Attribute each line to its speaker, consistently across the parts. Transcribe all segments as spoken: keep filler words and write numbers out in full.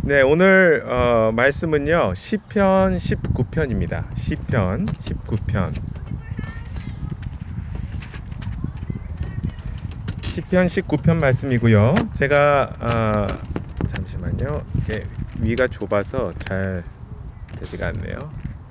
Speaker 1: 네, 오늘 어, 말씀은요 시편 십구 편입니다. 시편 십구 편. 시편 십구 편 말씀이고요. 제가 어, 잠시만요. 이게 위가 좁아서 잘 되지가 않네요.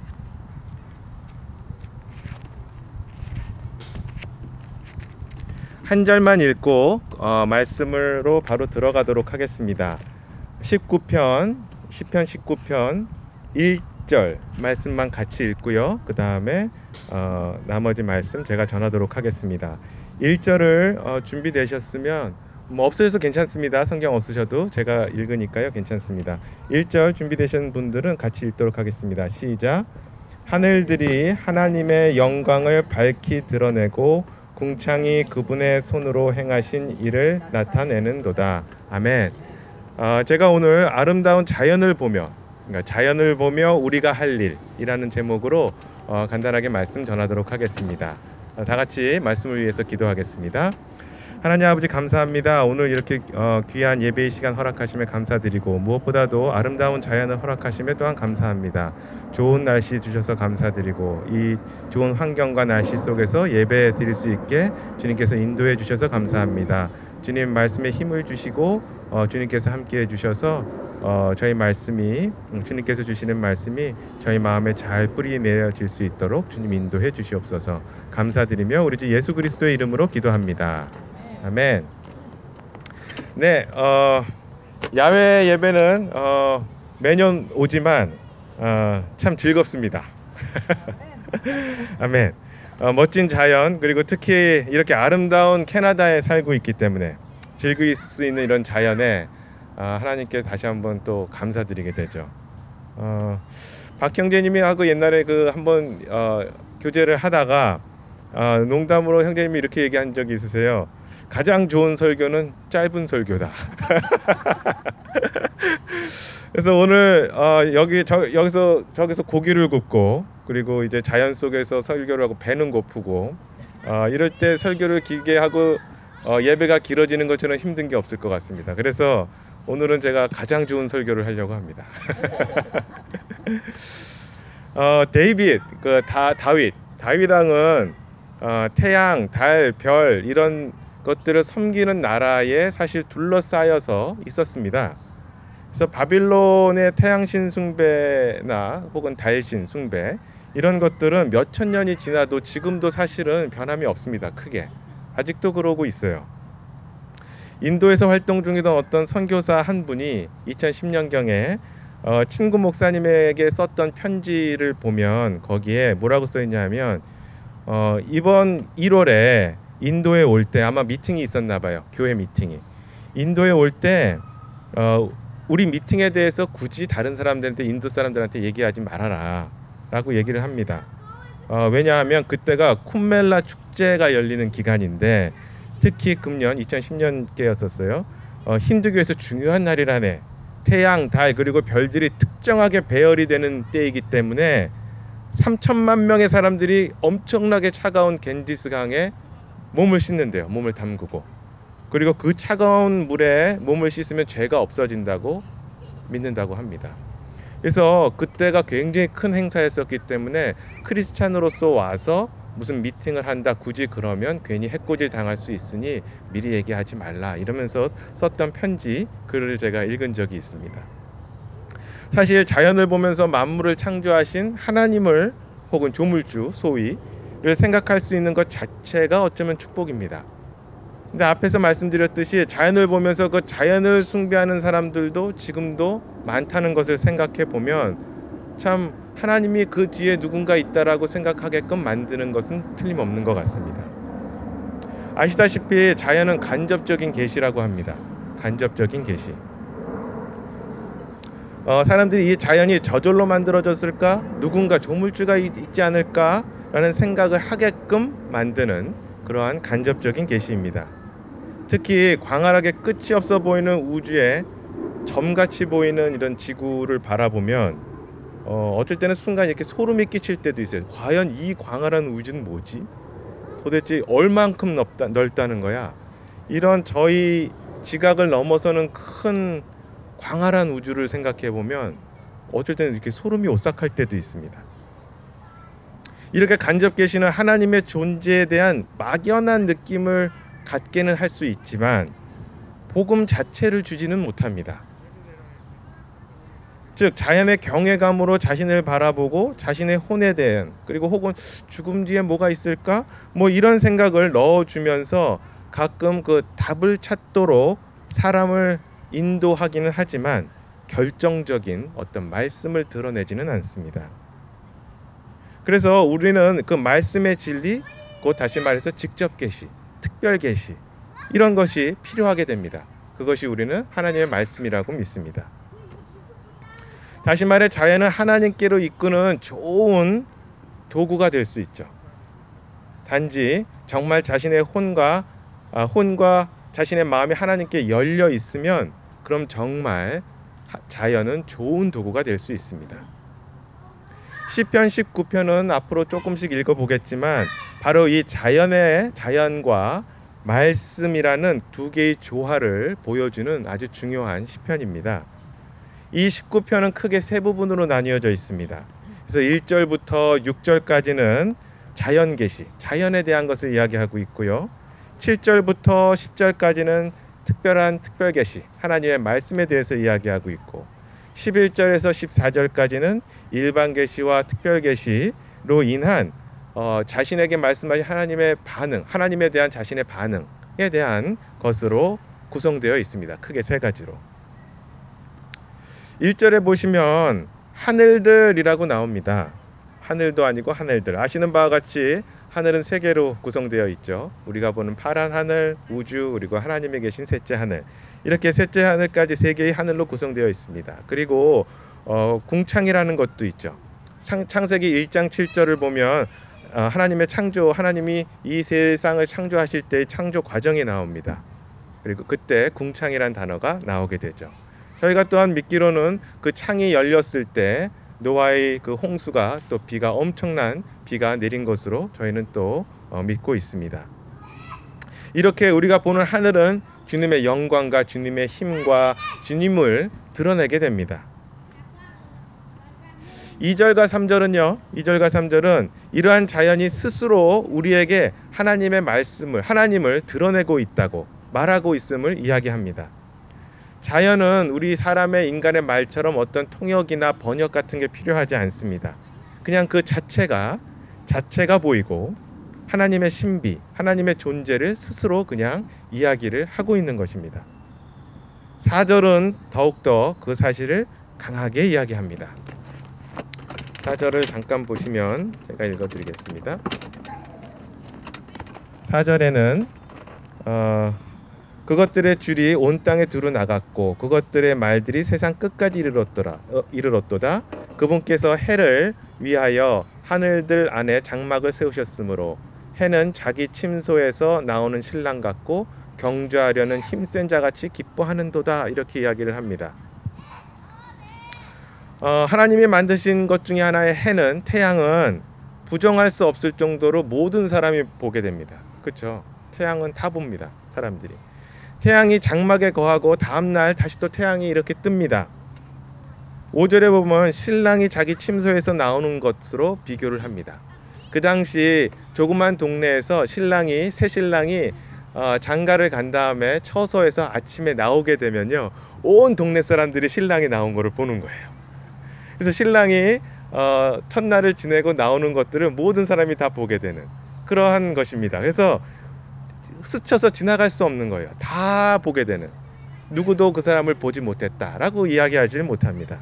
Speaker 1: 한 절만 읽고 어, 말씀으로 바로 들어가도록 하겠습니다. 십구 편, 시편 십구 편 일 절 말씀만 같이 읽고요. 그 다음에 어, 나머지 말씀 제가 전하도록 하겠습니다. 일 절을 어, 준비되셨으면 뭐 없으셔도 괜찮습니다. 성경 없으셔도 제가 읽으니까요. 괜찮습니다. 일 절 준비되신 분들은 같이 읽도록 하겠습니다. 시작. 하늘들이 하나님의 영광을 밝히 드러내고 궁창이 그분의 손으로 행하신 일을 나타내는도다. 아멘. 어, 제가 오늘 아름다운 자연을 보며, 그러니까 자연을 보며 우리가 할 일이라는 제목으로 어, 간단하게 말씀 전하도록 하겠습니다. 어, 다 같이 말씀을 위해서 기도하겠습니다. 하나님 아버지 감사합니다. 오늘 이렇게 어, 귀한 예배의 시간 허락하심에 감사드리고 무엇보다도 아름다운 자연을 허락하심에 또한 감사합니다. 좋은 날씨 주셔서 감사드리고 이 좋은 환경과 날씨 속에서 예배 드릴 수 있게 주님께서 인도해 주셔서 감사합니다. 주님 말씀에 힘을 주시고 어, 주님께서 함께해 주셔서 어, 저희 말씀이 음, 주님께서 주시는 말씀이 저희 마음에 잘 뿌리 내어질 수 있도록 주님 인도해 주시옵소서. 감사드리며 우리 주 예수 그리스도의 이름으로 기도합니다. 아멘. 네, 어, 야외 예배는 어, 매년 오지만 어, 참 즐겁습니다. 아멘. 어, 멋진 자연 그리고 특히 이렇게 아름다운 캐나다에 살고 있기 때문에 즐길 수 있는 이런 자연에 어, 하나님께 다시 한번 또 감사드리게 되죠. 어, 박 형제님이 하고 옛날에 그 한번 어, 교제를 하다가 어, 농담으로 형제님이 이렇게 얘기한 적이 있으세요. 가장 좋은 설교는 짧은 설교다. 그래서 오늘 어, 여기 저, 여기서 저기서 고기를 굽고 그리고 이제 자연 속에서 설교를 하고 배는 고프고 어, 이럴 때 설교를 길게 하고 어, 예배가 길어지는 것처럼 힘든 게 없을 것 같습니다. 그래서 오늘은 제가 가장 좋은 설교를 하려고 합니다. 어, 데이빗, 그 다, 다윗, 다윗 왕은 어, 태양, 달, 별 이런 것들을 섬기는 나라에 사실 둘러싸여서 있었습니다. 그래서 바빌론의 태양신 숭배나 혹은 달신 숭배 이런 것들은 몇천 년이 지나도 지금도 사실은 변함이 없습니다. 크게. 아직도 그러고 있어요. 인도에서 활동 중이던 어떤 선교사 한 분이 이천십 년경에 어, 친구 목사님에게 썼던 편지를 보면 거기에 뭐라고 써 있냐면 어, 이번 일월에 인도에 올 때 아마 미팅이 있었나 봐요. 교회 미팅이. 인도에 올 때 어, 우리 미팅에 대해서 굳이 다른 사람들한테 인도 사람들한테 얘기하지 말아라 라고 얘기를 합니다. 어, 왜냐하면 그때가 쿰멜라 축제가 열리는 기간인데 특히 금년 이천십 년께였었어요. 어, 힌두교에서 중요한 날이라네. 태양, 달 그리고 별들이 특정하게 배열이 되는 때이기 때문에 삼천만 명의 사람들이 엄청나게 차가운 겐지스강에 몸을 씻는데요. 몸을 담그고. 그리고 그 차가운 물에 몸을 씻으면 죄가 없어진다고 믿는다고 합니다. 그래서 그때가 굉장히 큰 행사였었기 때문에 크리스찬으로서 와서 무슨 미팅을 한다 굳이 그러면 괜히 해코지 당할 수 있으니 미리 얘기하지 말라 이러면서 썼던 편지 글을 제가 읽은 적이 있습니다. 사실 자연을 보면서 만물을 창조하신 하나님을 혹은 조물주 소위를 생각할 수 있는 것 자체가 어쩌면 축복입니다. 근데 앞에서 말씀드렸듯이 자연을 보면서 그 자연을 숭배하는 사람들도 지금도 많다는 것을 생각해 보면 참 하나님이 그 뒤에 누군가 있다라고 생각하게끔 만드는 것은 틀림없는 것 같습니다. 아시다시피 자연은 간접적인 계시라고 합니다. 간접적인 계시. 어, 사람들이 이 자연이 저절로 만들어졌을까? 누군가 조물주가 있지 않을까? 라는 생각을 하게끔 만드는 그러한 간접적인 계시입니다. 특히 광활하게 끝이 없어 보이는 우주에 점같이 보이는 이런 지구를 바라보면 어, 어쩔 때는 순간 이렇게 소름이 끼칠 때도 있어요. 과연 이 광활한 우주는 뭐지? 도대체 얼만큼 넓다, 넓다는 거야? 이런 저희 지각을 넘어서는 큰 광활한 우주를 생각해 보면 어쩔 때는 이렇게 소름이 오싹할 때도 있습니다. 이렇게 간접 계시는 하나님의 존재에 대한 막연한 느낌을 갖게는 할 수 있지만 복음 자체를 주지는 못합니다. 즉 자연의 경외감으로 자신을 바라보고 자신의 혼에 대한, 그리고 혹은 죽음 뒤에 뭐가 있을까? 뭐 이런 생각을 넣어주면서 가끔 그 답을 찾도록 사람을 인도하기는 하지만 결정적인 어떤 말씀을 드러내지는 않습니다. 그래서 우리는 그 말씀의 진리, 곧 다시 말해서 직접 계시, 특별 계시, 이런 것이 필요하게 됩니다. 그것이 우리는 하나님의 말씀이라고 믿습니다. 다시 말해 자연은 하나님께로 이끄는 좋은 도구가 될 수 있죠. 단지 정말 자신의 혼과 아, 혼과 자신의 마음이 하나님께 열려 있으면 그럼 정말 자연은 좋은 도구가 될 수 있습니다. 시편 십구 편은 앞으로 조금씩 읽어보겠지만 바로 이 자연의 자연과 말씀이라는 두 개의 조화를 보여주는 아주 중요한 시편입니다. 이 십구 편은 크게 세 부분으로 나뉘어져 있습니다. 그래서 일 절부터 육 절까지는 자연 계시, 자연에 대한 것을 이야기하고 있고요. 칠 절부터 십 절까지는 특별한 특별 계시, 하나님의 말씀에 대해서 이야기하고 있고, 십일 절에서 십사 절까지는 일반 계시와 특별 계시로 인한 어, 자신에게 말씀하신 하나님의 반응, 하나님에 대한 자신의 반응에 대한 것으로 구성되어 있습니다. 크게 세 가지로. 일 절에 보시면 하늘들이라고 나옵니다. 하늘도 아니고 하늘들. 아시는 바와 같이 하늘은 세 개로 구성되어 있죠. 우리가 보는 파란 하늘, 우주, 그리고 하나님이 계신 셋째 하늘. 이렇게 셋째 하늘까지 세 개의 하늘로 구성되어 있습니다. 그리고 어, 궁창이라는 것도 있죠. 상, 창세기 일 장 칠 절을 보면 어, 하나님의 창조, 하나님이 이 세상을 창조하실 때의 창조 과정이 나옵니다. 그리고 그때 궁창이란 단어가 나오게 되죠. 저희가 또한 믿기로는 그 창이 열렸을 때 노아의 그 홍수가, 또 비가, 엄청난 비가 내린 것으로 저희는 또 어, 믿고 있습니다. 이렇게 우리가 보는 하늘은 주님의 영광과 주님의 힘과 주님을 드러내게 됩니다. 이 절과 삼 절은요, 이 절과 삼 절은 이러한 자연이 스스로 우리에게 하나님의 말씀을, 하나님을 드러내고 있다고 말하고 있음을 이야기합니다. 자연은 우리 사람의, 인간의 말처럼 어떤 통역이나 번역 같은 게 필요하지 않습니다. 그냥 그 자체가 자체가 보이고 하나님의 신비, 하나님의 존재를 스스로 그냥 이야기를 하고 있는 것입니다. 사 절은 더욱더 그 사실을 강하게 이야기합니다. 사 절을 잠깐 보시면 제가 읽어드리겠습니다. 사 절에는 어, 그것들의 줄이 온 땅에 두루 나갔고 그것들의 말들이 세상 끝까지 이르렀더라, 어, 이르렀도다. 그분께서 해를 위하여 하늘들 안에 장막을 세우셨으므로 해는 자기 침소에서 나오는 신랑 같고 경주하려는 힘센 자같이 기뻐하는도다. 이렇게 이야기를 합니다. 어, 하나님이 만드신 것 중에 하나의 해는, 태양은 부정할 수 없을 정도로 모든 사람이 보게 됩니다. 그렇죠? 태양은 다 봅니다. 사람들이. 태양이 장막에 거하고 다음날 다시 또 태양이 이렇게 뜹니다. 오 절에 보면 신랑이 자기 침소에서 나오는 것으로 비교를 합니다. 그 당시 조그만 동네에서 신랑이, 새 신랑이 어, 장가를 간 다음에 처소에서 아침에 나오게 되면요, 온 동네 사람들이 신랑이 나온 것을 보는 거예요. 그래서 신랑이 어, 첫날을 지내고 나오는 것들을 모든 사람이 다 보게 되는 그러한 것입니다. 그래서 스쳐서 지나갈 수 없는 거예요. 다 보게 되는. 누구도 그 사람을 보지 못했다라고 이야기하지 못합니다.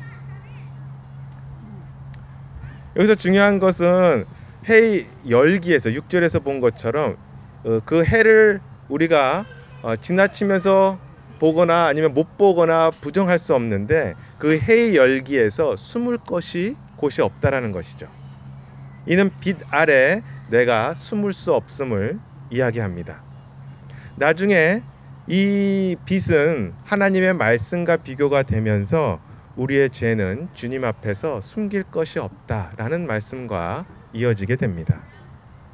Speaker 1: 여기서 중요한 것은 해의 열기에서, 육 절에서 본 것처럼 어, 그 해를 우리가 어, 지나치면서 보거나 아니면 못 보거나 부정할 수 없는데 그 해의 열기에서 숨을 것이 곳이 없다라는 것이죠. 이는 빛 아래 내가 숨을 수 없음을 이야기합니다. 나중에 이 빛은 하나님의 말씀과 비교가 되면서 우리의 죄는 주님 앞에서 숨길 것이 없다라는 말씀과 이어지게 됩니다.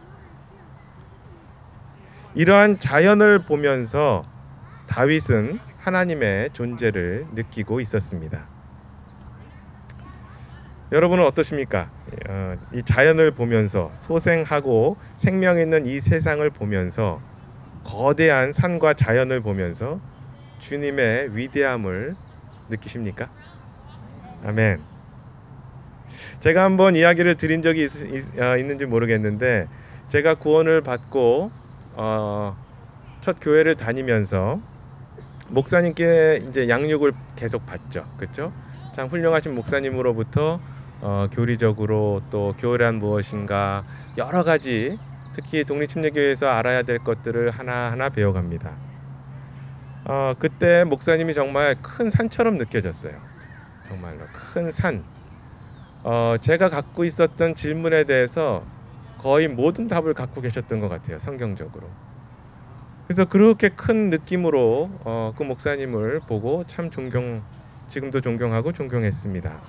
Speaker 1: 이러한 자연을 보면서 다윗은 하나님의 존재를 느끼고 있었습니다. 여러분은 어떠십니까? 어, 이 자연을 보면서 소생하고 생명 있는 이 세상을 보면서 거대한 산과 자연을 보면서 주님의 위대함을 느끼십니까? 아멘. 제가 한번 이야기를 드린 적이 있, 있, 어, 있는지 모르겠는데 제가 구원을 받고 어, 첫 교회를 다니면서 목사님께 이제 양육을 계속 받죠. 그렇죠? 참 훌륭하신 목사님으로부터 어, 교리적으로 또 교회란 무엇인가 여러 가지 특히 독립침례교회에서 알아야 될 것들을 하나하나 배워갑니다. 어, 그때 목사님이 정말 큰 산처럼 느껴졌어요. 정말로 큰 산. 어, 제가 갖고 있었던 질문에 대해서 거의 모든 답을 갖고 계셨던 것 같아요. 성경적으로. 그래서 그렇게 큰 느낌으로 어, 그 목사님을 보고 참 존경, 지금도 존경하고 존경했습니다.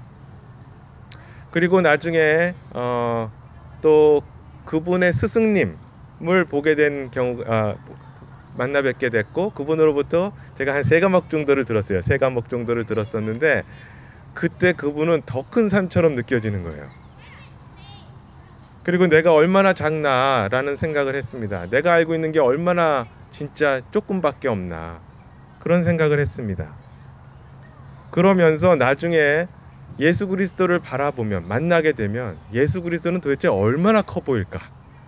Speaker 1: 그리고 나중에 어, 또 그분의 스승님을 보게 된 경우, 아, 만나 뵙게 됐고 그분으로부터 제가 한 세 과목 정도를 들었어요. 세 과목 정도를 들었었는데 그때 그분은 더 큰 산처럼 느껴지는 거예요. 그리고 내가 얼마나 작나라는 생각을 했습니다. 내가 알고 있는 게 얼마나 진짜 조금밖에 없나 그런 생각을 했습니다. 그러면서 나중에 예수 그리스도를 바라보면 만나게 되면 예수 그리스도는 도대체 얼마나 커 보일까?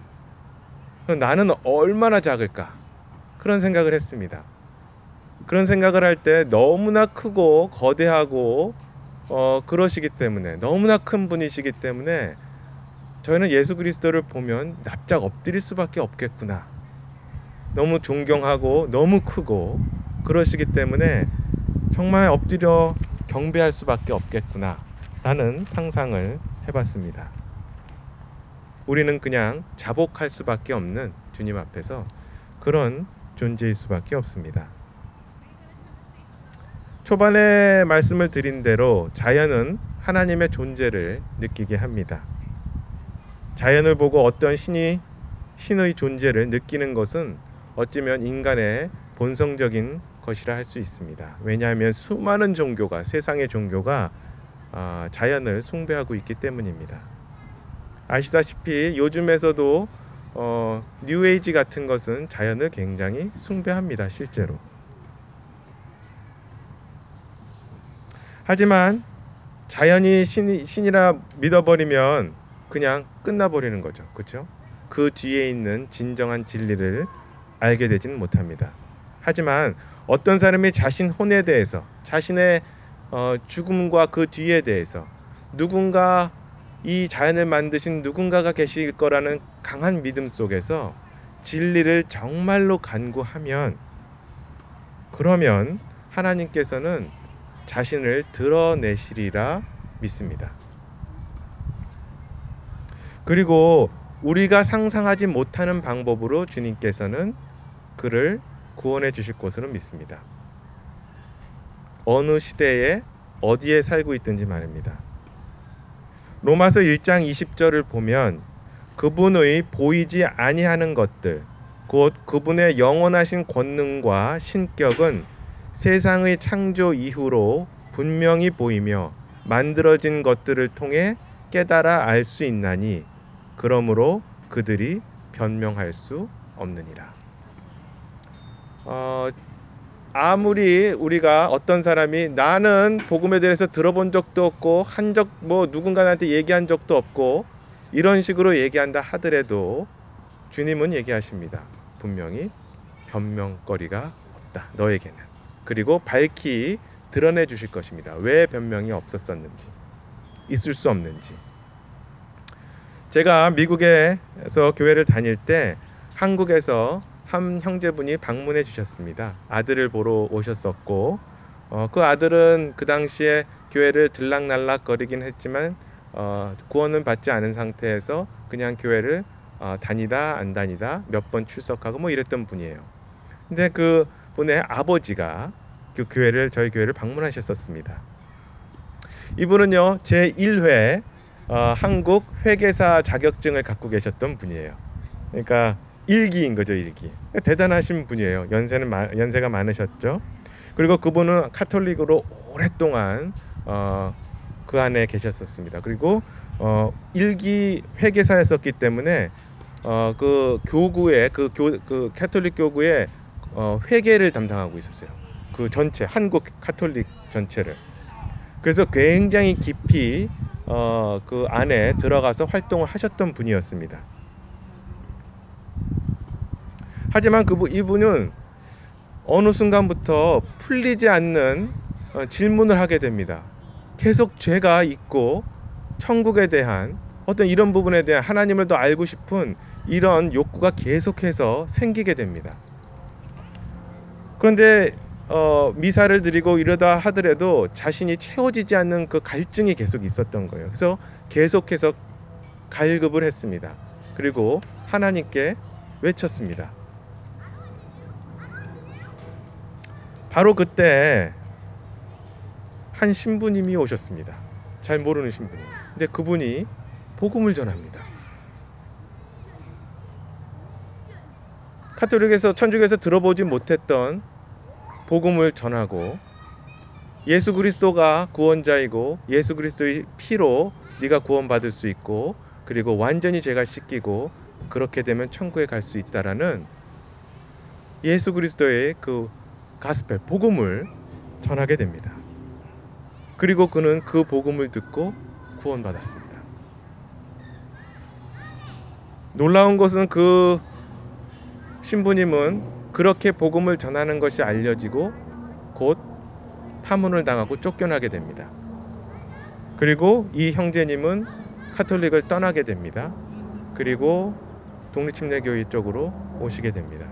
Speaker 1: 나는 얼마나 작을까? 그런 생각을 했습니다. 그런 생각을 할 때 너무나 크고 거대하고 어, 그러시기 때문에 너무나 큰 분이시기 때문에 저희는 예수 그리스도를 보면 납작 엎드릴 수밖에 없겠구나. 너무 존경하고 너무 크고 그러시기 때문에 정말 엎드려 경배할 수밖에 없겠구나 라는 상상을 해봤습니다. 우리는 그냥 자복할 수밖에 없는 주님 앞에서 그런 존재일 수밖에 없습니다. 초반에 말씀을 드린 대로 자연은 하나님의 존재를 느끼게 합니다. 자연을 보고 어떤 신이 신의 존재를 느끼는 것은 어쩌면 인간의 본성적인 것이라 할 수 있습니다. 왜냐하면 수많은 종교가 세상의 종교가 어, 자연을 숭배하고 있기 때문입니다. 아시다시피 요즘에서도 어, 뉴에이지 같은 것은 자연을 굉장히 숭배합니다. 실제로. 하지만 자연이 신, 신이라 믿어버리면 그냥 끝나버리는 거죠. 그렇죠? 그 뒤에 있는 진정한 진리를 알게 되지는 못합니다. 하지만 어떤 사람이 자신 혼에 대해서 자신의 어, 죽음과 그 뒤에 대해서 누군가 이 자연을 만드신 누군가가 계실 거라는 강한 믿음 속에서 진리를 정말로 간구하면 그러면 하나님께서는 자신을 드러내시리라 믿습니다. 그리고 우리가 상상하지 못하는 방법으로 주님께서는 그를 구원해 주실 것으로 믿습니다. 어느 시대에 어디에 살고 있든지 말입니다. 로마서 일 장 이십 절을 보면 그분의 보이지 아니하는 것들 곧 그분의 영원하신 권능과 신격은 세상의 창조 이후로 분명히 보이며 만들어진 것들을 통해 깨달아 알 수 있나니 그러므로 그들이 변명할 수 없느니라. 어, 아무리 우리가 어떤 사람이 나는 복음에 대해서 들어본 적도 없고 한 적 뭐 누군가한테 얘기한 적도 없고 이런 식으로 얘기한다 하더라도 주님은 얘기하십니다. 분명히 변명거리가 없다. 너에게는. 그리고 밝히 드러내 주실 것입니다. 왜 변명이 없었었는지, 있을 수 없는지. 제가 미국에서 교회를 다닐 때 한국에서 한 형제분이 방문해 주셨습니다. 아들을 보러 오셨었고 어, 그 아들은 그 당시에 교회를 들락날락 거리긴 했지만 어, 구원은 받지 않은 상태에서 그냥 교회를 어, 다니다 안 다니다 몇 번 출석하고 뭐 이랬던 분이에요. 근데 그 분의 아버지가 그 교회를 저희 교회를 방문하셨었습니다. 이분은요 제일 회 어, 한국 회계사 자격증을 갖고 계셨던 분이에요. 그러니까 일기인 거죠, 일기. 대단하신 분이에요. 연세는 연세가 많으셨죠. 그리고 그분은 카톨릭으로 오랫동안 어, 그 안에 계셨었습니다. 그리고 어, 일기 회계사였었기 때문에 어, 그 교구의 그, 교, 그 카톨릭 교구의 어, 회계를 담당하고 있었어요. 그 전체 한국 카톨릭 전체를. 그래서 굉장히 깊이 어, 그 안에 들어가서 활동을 하셨던 분이었습니다. 하지만 그 이분은 어느 순간부터 풀리지 않는 어, 질문을 하게 됩니다. 계속 죄가 있고 천국에 대한 어떤 이런 부분에 대한 하나님을 더 알고 싶은 이런 욕구가 계속해서 생기게 됩니다. 그런데 어, 미사를 드리고 이러다 하더라도 자신이 채워지지 않는 그 갈증이 계속 있었던 거예요. 그래서 계속해서 갈급을 했습니다. 그리고 하나님께 외쳤습니다. 바로 그때 한 신부님이 오셨습니다. 잘 모르는 신부님. 근데 그분이 복음을 전합니다. 카톨릭에서 천주교에서 들어보지 못했던 복음을 전하고 예수 그리스도가 구원자이고 예수 그리스도의 피로 네가 구원받을 수 있고 그리고 완전히 죄가 씻기고 그렇게 되면 천국에 갈 수 있다라는 예수 그리스도의 그 가스펠 복음을 전하게 됩니다. 그리고 그는 그 복음을 듣고 구원받았습니다. 놀라운 것은 그 신부님은 그렇게 복음을 전하는 것이 알려지고 곧 파문을 당하고 쫓겨나게 됩니다. 그리고 이 형제님은 카톨릭을 떠나게 됩니다. 그리고 독립침례교회 쪽으로 오시게 됩니다.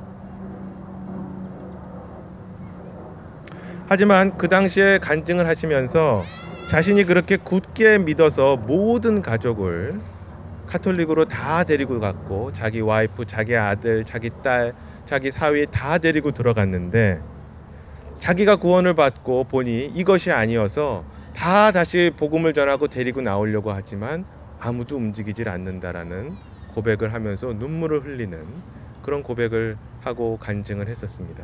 Speaker 1: 하지만 그 당시에 간증을 하시면서 자신이 그렇게 굳게 믿어서 모든 가족을 카톨릭으로 다 데리고 갔고 자기 와이프, 자기 아들, 자기 딸, 자기 사위 다 데리고 들어갔는데 자기가 구원을 받고 보니 이것이 아니어서 다 다시 복음을 전하고 데리고 나오려고 하지만 아무도 움직이질 않는다라는 고백을 하면서 눈물을 흘리는 그런 고백을 하고 간증을 했었습니다.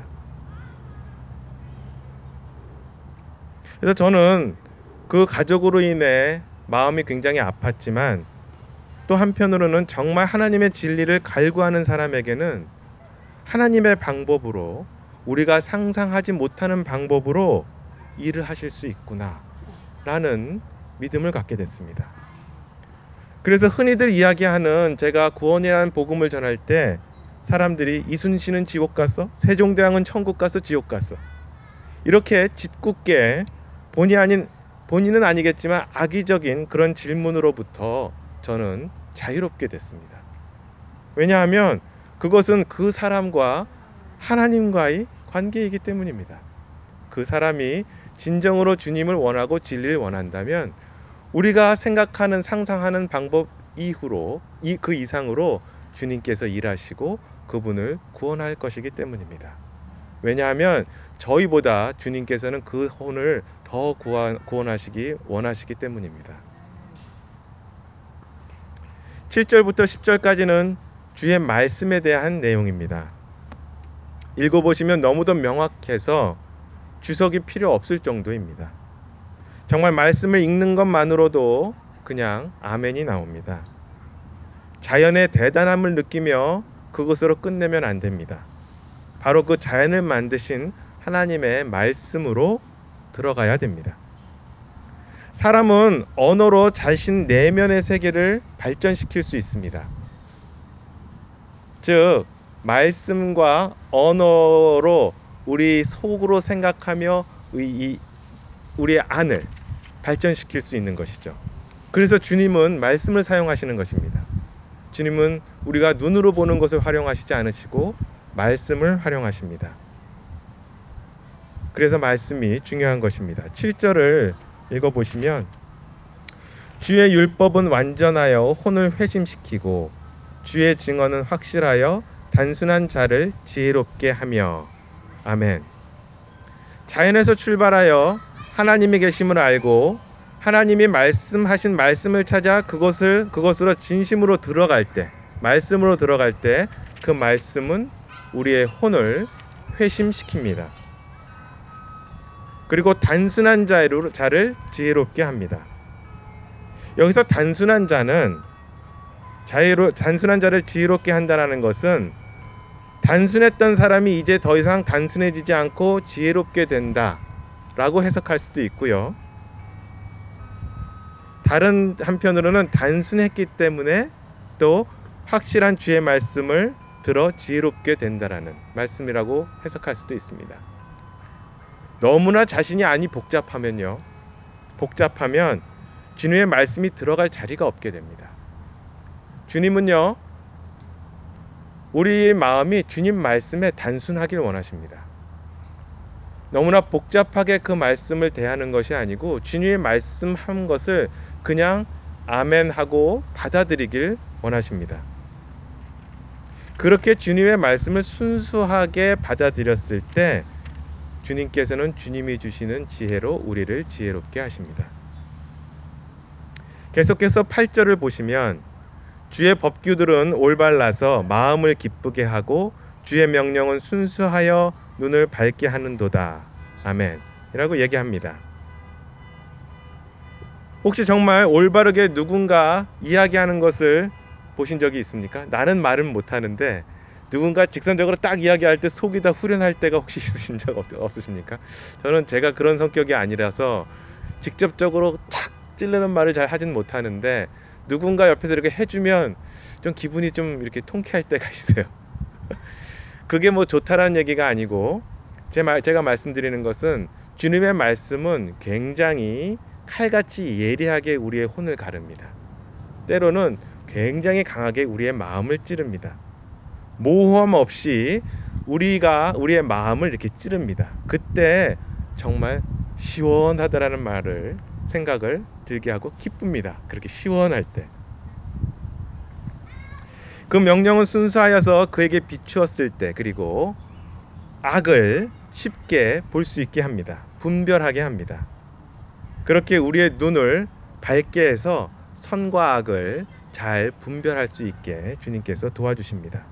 Speaker 1: 그래서 저는 그 가족으로 인해 마음이 굉장히 아팠지만 또 한편으로는 정말 하나님의 진리를 갈구하는 사람에게는 하나님의 방법으로 우리가 상상하지 못하는 방법으로 일을 하실 수 있구나 라는 믿음을 갖게 됐습니다. 그래서 흔히들 이야기하는 제가 구원이라는 복음을 전할 때 사람들이 이순신은 지옥 갔어? 세종대왕은 천국 갔어? 지옥 갔어? 이렇게 짓궂게 본의 아닌 본인은 아니겠지만 악의적인 그런 질문으로부터 저는 자유롭게 됐습니다. 왜냐하면 그것은 그 사람과 하나님과의 관계이기 때문입니다. 그 사람이 진정으로 주님을 원하고 진리를 원한다면 우리가 생각하는 상상하는 방법 이후로 이, 그 이상으로 주님께서 일하시고 그분을 구원할 것이기 때문입니다. 왜냐하면 저희보다 주님께서는 그 혼을 더 구원, 구원하시기 원하시기 때문입니다. 칠 절부터 십 절까지는 주의 말씀에 대한 내용입니다. 읽어보시면 너무도 명확해서 주석이 필요 없을 정도입니다. 정말 말씀을 읽는 것만으로도 그냥 아멘이 나옵니다. 자연의 대단함을 느끼며 그것으로 끝내면 안 됩니다. 바로 그 자연을 만드신 하나님의 말씀으로 들어가야 됩니다. 사람은 언어로 자신 내면의 세계를 발전시킬 수 있습니다. 즉 말씀과 언어로 우리 속으로 생각하며 이, 우리의 안을 발전시킬 수 있는 것이죠. 그래서 주님은 말씀을 사용하시는 것입니다. 주님은 우리가 눈으로 보는 것을 활용하시지 않으시고 말씀을 활용하십니다. 그래서 말씀이 중요한 것입니다. 칠 절을 읽어보시면 주의 율법은 완전하여 혼을 회심시키고 주의 증언은 확실하여 단순한 자를 지혜롭게 하며 아멘. 자연에서 출발하여 하나님이 계심을 알고 하나님이 말씀하신 말씀을 찾아 그것을 그것으로 진심으로 들어갈 때 말씀으로 들어갈 때 그 말씀은 우리의 혼을 회심시킵니다. 그리고 단순한 자로, 자를 지혜롭게 합니다. 여기서 단순한 자는 자유로, 단순한 자를 지혜롭게 한다는 것은 단순했던 사람이 이제 더 이상 단순해지지 않고 지혜롭게 된다 라고 해석할 수도 있고요. 다른 한편으로는 단순했기 때문에 또 확실한 주의 말씀을 들어 지혜롭게 된다라는 말씀이라고 해석할 수도 있습니다. 너무나 자신이 안이 복잡하면요. 복잡하면 주님의 말씀이 들어갈 자리가 없게 됩니다. 주님은요. 우리의 마음이 주님 말씀에 단순하길 원하십니다. 너무나 복잡하게 그 말씀을 대하는 것이 아니고 주님의 말씀한 것을 그냥 아멘하고 받아들이길 원하십니다. 그렇게 주님의 말씀을 순수하게 받아들였을 때 주님께서는 주님이 주시는 지혜로 우리를 지혜롭게 하십니다. 계속해서 팔 절을 보시면 주의 법규들은 올바라서 마음을 기쁘게 하고 주의 명령은 순수하여 눈을 밝게 하는도다. 아멘. 이라고 얘기합니다. 혹시 정말 올바르게 누군가 이야기하는 것을 보신 적이 있습니까? 나는 말은 못하는데 누군가 직선적으로 딱 이야기할 때 속이 다 후련할 때가 혹시 있으신 적 없, 없으십니까? 저는 제가 그런 성격이 아니라서 직접적으로 탁 찌르는 말을 잘 하진 못하는데 누군가 옆에서 이렇게 해주면 좀 기분이 좀 이렇게 통쾌할 때가 있어요. 그게 뭐 좋다라는 얘기가 아니고 제 말, 제가 말씀드리는 것은 주님의 말씀은 굉장히 칼같이 예리하게 우리의 혼을 가릅니다. 때로는 굉장히 강하게 우리의 마음을 찌릅니다. 모호함 없이 우리가 우리의 마음을 이렇게 찌릅니다. 그때 정말 시원하다라는 말을 생각을 들게 하고 기쁩니다. 그렇게 시원할 때. 그 명령은 순수하여서 그에게 비추었을 때 그리고 악을 쉽게 볼 수 있게 합니다. 분별하게 합니다. 그렇게 우리의 눈을 밝게 해서 선과 악을 잘 분별할 수 있게 주님께서 도와주십니다.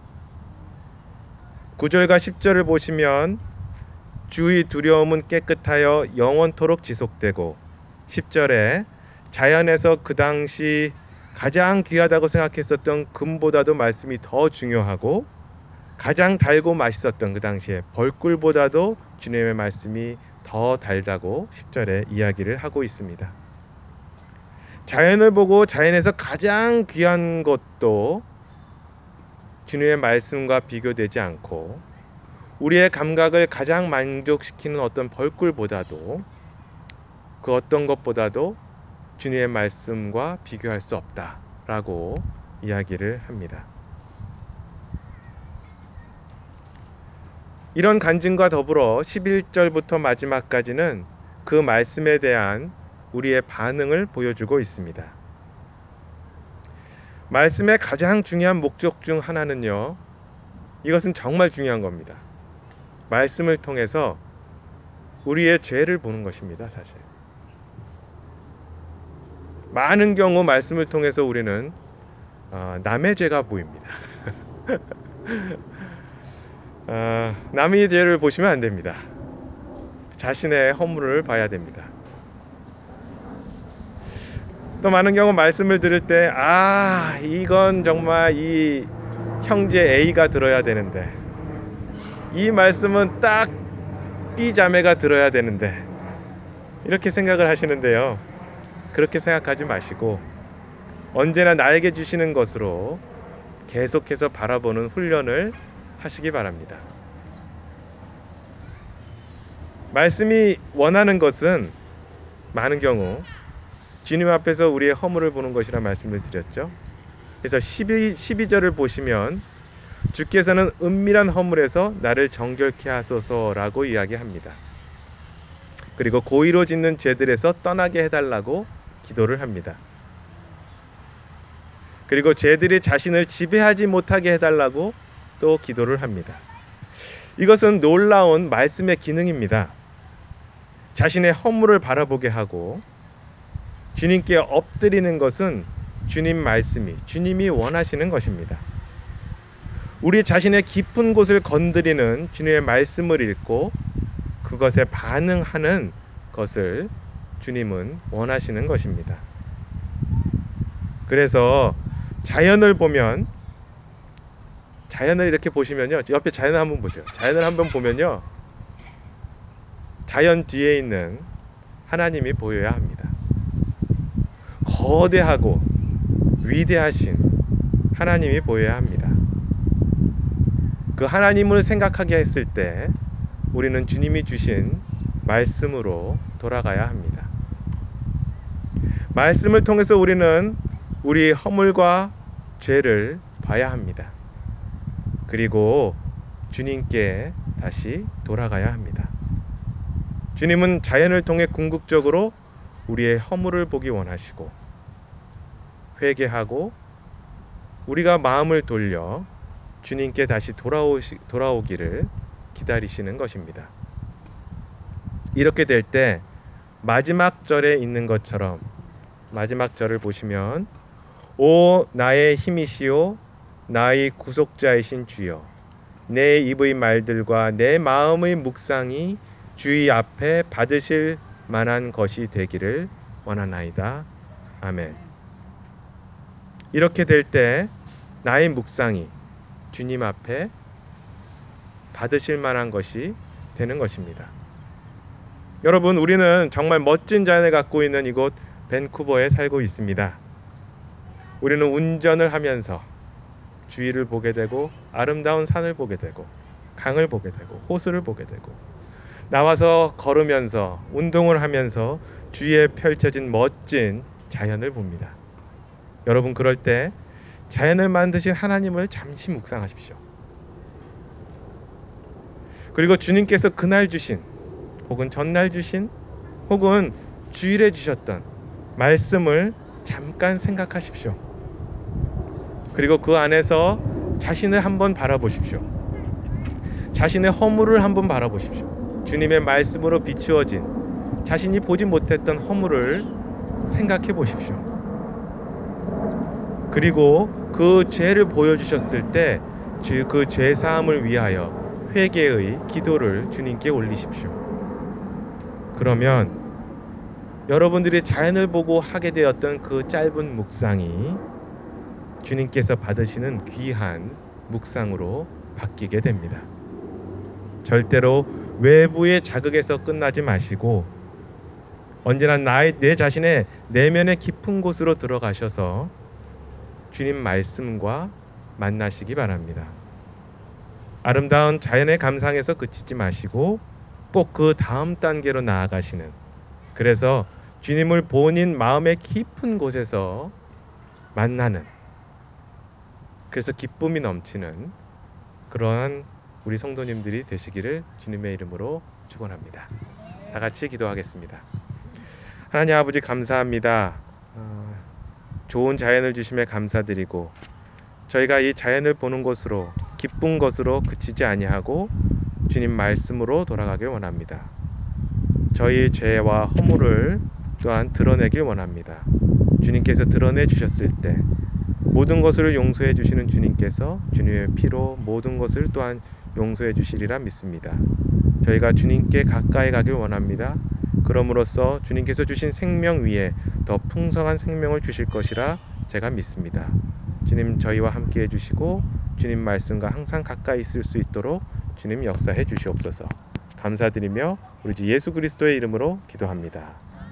Speaker 1: 구 절과 십 절을 보시면 주의 두려움은 깨끗하여 영원토록 지속되고 십 절에 자연에서 그 당시 가장 귀하다고 생각했었던 금보다도 말씀이 더 중요하고 가장 달고 맛있었던 그 당시에 벌꿀보다도 주님의 말씀이 더 달다고 십 절에 이야기를 하고 있습니다. 자연을 보고 자연에서 가장 귀한 것도 주님의 말씀과 비교되지 않고 우리의 감각을 가장 만족시키는 어떤 벌꿀보다도 그 어떤 것보다도 주님의 말씀과 비교할 수 없다라고 이야기를 합니다. 이런 간증과 더불어 십일 절부터 마지막까지는 그 말씀에 대한 우리의 반응을 보여주고 있습니다. 말씀의 가장 중요한 목적 중 하나는요. 이것은 정말 중요한 겁니다. 말씀을 통해서 우리의 죄를 보는 것입니다. 사실. 많은 경우 말씀을 통해서 우리는 어, 남의 죄가 보입니다. 어, 남의 죄를 보시면 안 됩니다. 자신의 허물을 봐야 됩니다. 또 많은 경우 말씀을 들을 때 아, 이건 정말 이 형제 A가 들어야 되는데 이 말씀은 딱 B 자매가 들어야 되는데 이렇게 생각을 하시는데요. 그렇게 생각하지 마시고 언제나 나에게 주시는 것으로 계속해서 바라보는 훈련을 하시기 바랍니다. 말씀이 원하는 것은 많은 경우 주님 앞에서 우리의 허물을 보는 것이라 말씀을 드렸죠. 그래서 십이, 십이 절을 보시면 주께서는 은밀한 허물에서 나를 정결케 하소서라고 이야기합니다. 그리고 고의로 짓는 죄들에서 떠나게 해달라고 기도를 합니다. 그리고 죄들이 자신을 지배하지 못하게 해달라고 또 기도를 합니다. 이것은 놀라운 말씀의 기능입니다. 자신의 허물을 바라보게 하고 주님께 엎드리는 것은 주님 말씀이, 주님이 원하시는 것입니다. 우리 자신의 깊은 곳을 건드리는 주님의 말씀을 읽고 그것에 반응하는 것을 주님은 원하시는 것입니다. 그래서 자연을 보면, 자연을 이렇게 보시면요, 옆에 자연을 한번 보세요. 자연을 한번 보면요, 자연 뒤에 있는 하나님이 보여야 합니다. 거대하고 위대하신 하나님이 보여야 합니다. 그 하나님을 생각하게 했을 때 우리는 주님이 주신 말씀으로 돌아가야 합니다. 말씀을 통해서 우리는 우리 허물과 죄를 봐야 합니다. 그리고 주님께 다시 돌아가야 합니다. 주님은 자연을 통해 궁극적으로 우리의 허물을 보기 원하시고, 회개하고 우리가 마음을 돌려 주님께 다시 돌아오시, 돌아오기를 기다리시는 것입니다. 이렇게 될 때 마지막 절에 있는 것처럼, 마지막 절을 보시면 오 나의 힘이시오 나의 구속자이신 주여, 내 입의 말들과 내 마음의 묵상이 주의 앞에 받으실 만한 것이 되기를 원하나이다. 아멘. 이렇게 될 때 나의 묵상이 주님 앞에 받으실 만한 것이 되는 것입니다. 여러분, 우리는 정말 멋진 자연을 갖고 있는 이곳 밴쿠버에 살고 있습니다. 우리는 운전을 하면서 주위를 보게 되고, 아름다운 산을 보게 되고, 강을 보게 되고, 호수를 보게 되고, 나와서 걸으면서 운동을 하면서 주위에 펼쳐진 멋진 자연을 봅니다. 여러분, 그럴 때 자연을 만드신 하나님을 잠시 묵상하십시오. 그리고 주님께서 그날 주신, 혹은 전날 주신, 혹은 주일에 주셨던 말씀을 잠깐 생각하십시오. 그리고 그 안에서 자신을 한번 바라보십시오. 자신의 허물을 한번 바라보십시오. 주님의 말씀으로 비추어진 자신이 보지 못했던 허물을 생각해 보십시오. 그리고 그 죄를 보여주셨을 때 그 죄사함을 위하여 회개의 기도를 주님께 올리십시오. 그러면 여러분들이 자연을 보고 하게 되었던 그 짧은 묵상이 주님께서 받으시는 귀한 묵상으로 바뀌게 됩니다. 절대로 외부의 자극에서 끝나지 마시고 언제나 나의, 내 자신의 내면의 깊은 곳으로 들어가셔서 주님 말씀과 만나시기 바랍니다. 아름다운 자연의 감상에서 그치지 마시고 꼭 그 다음 단계로 나아가시는, 그래서 주님을 본인 마음의 깊은 곳에서 만나는, 그래서 기쁨이 넘치는 그러한 우리 성도님들이 되시기를 주님의 이름으로 축원합니다. 다 같이 기도하겠습니다. 하나님 아버지, 감사합니다. 어, 좋은 자연을 주심에 감사드리고, 저희가 이 자연을 보는 것으로, 기쁜 것으로 그치지 아니하고 주님 말씀으로 돌아가길 원합니다. 저희 죄와 허물을 또한 드러내길 원합니다. 주님께서 드러내 주셨을 때 모든 것을 용서해 주시는 주님께서 주님의 피로 모든 것을 또한 용서해 주시리라 믿습니다. 저희가 주님께 가까이 가길 원합니다. 그럼으로써 주님께서 주신 생명 위에 더 풍성한 생명을 주실 것이라 제가 믿습니다. 주님, 저희와 함께 해주시고 주님 말씀과 항상 가까이 있을 수 있도록 주님 역사해 주시옵소서. 감사드리며 우리 주 예수 그리스도의 이름으로 기도합니다.